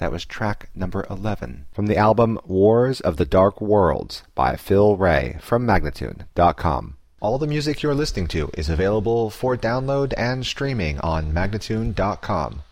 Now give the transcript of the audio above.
That was track number 11 from the album Wars of the Dark Worlds by Phil Ray from Magnatune.com. All the music you're listening to is available for download and streaming on Magnatune.com.